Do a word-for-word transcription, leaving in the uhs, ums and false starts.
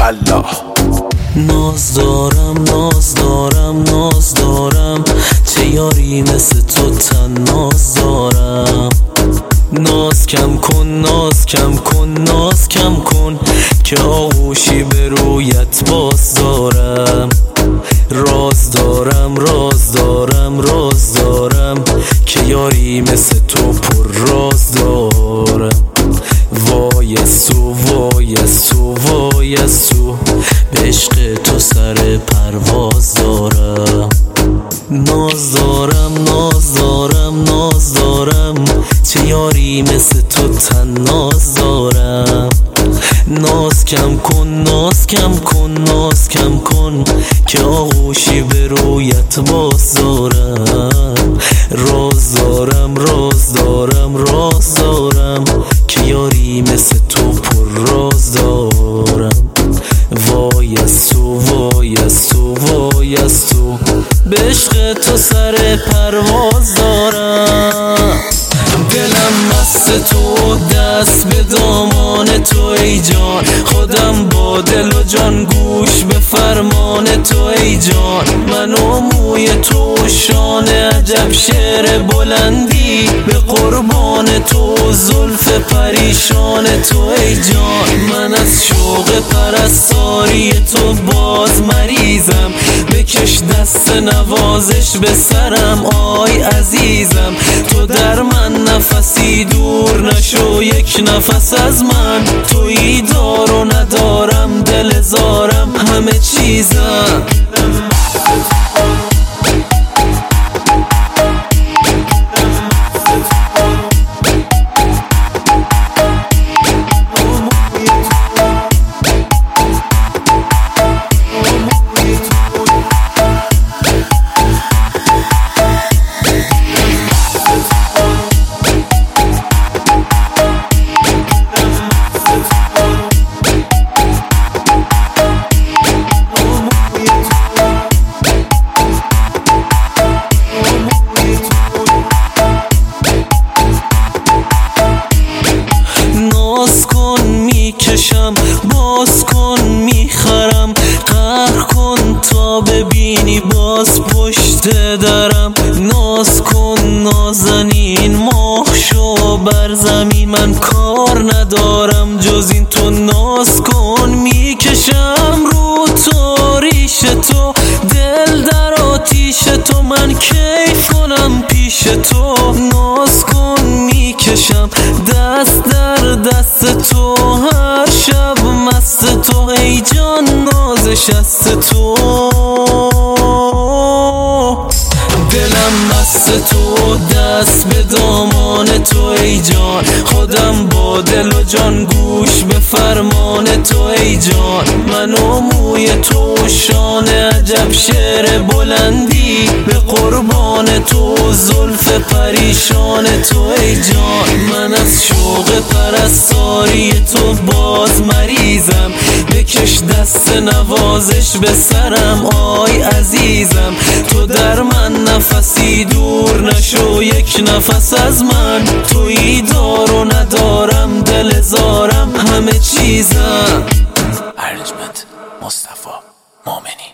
والله. ناز دارم ناز دارم ناز دارم، چه یاری مثل تو تناز دارم. ناز کم کن ناز کم کن ناز کم کن، که آغوشی به رویت باز دارم. راز دارم راز دارم راز دارم، که یاری مثل تو پر راز دارم. وای از تو وای از تو وای از تو، به عشق تو سر پرواز دارم. ناز دارم ناز دارم ناز دارم، چه یاری مثل تو تناز دارم. ناز کم کن ناز کم کن ناز کم کن، که آغوشی به رویت باز دارم. راز دارم راز دارم راز دارم، که یاری مثل تو پر راز دارم. وای از تو وای از تو وای از تو، به عشق تو سر پرواز دارم. دلم مست تو، دست به دامان تو ای جان. خودم با دل و جان گوش به فرمان تو ای جان. من و موی تو شان عجب شعر بلندی، به قربان تو زلف پریشان تو ای جان. من از شوق پرستاری تو باز مریضم، بکش دست نوازش به سرم آی عزیزم. تو در من نفسی دور نشو یک نفس از من، تویی دار و ندارم دل زارم همه چیزم. باز کن میخرم، قهر کن تا ببینی باز پشت درم. ناز کن نازنین ماه شو بر زمین، من کار ندارم جز این. تو ناز کن میکشم رو تو ریش تو، دل در آتیش تو من کیف کنم پیش تو. ناز کن میکشم دست در دست تو، هر شب مست تو ای جان نازش از تو. دلم مست تو، دست به دامان تو ای جان. خودم با دل و جان گوش به فرمان تو ای جان. من و موی تو شان عجب شعر بلندی، به قربان تو زلف پریشان تو ای جان. من از شوق پرستاری تو باز مریضم، بکش دست نوازش به سرم آی عزیزم. تو در من نفسی دور نشو یک نفس از من، تویی دار و ندارم دل زارم همه چیزم. ارجمند مصطفی مومنی.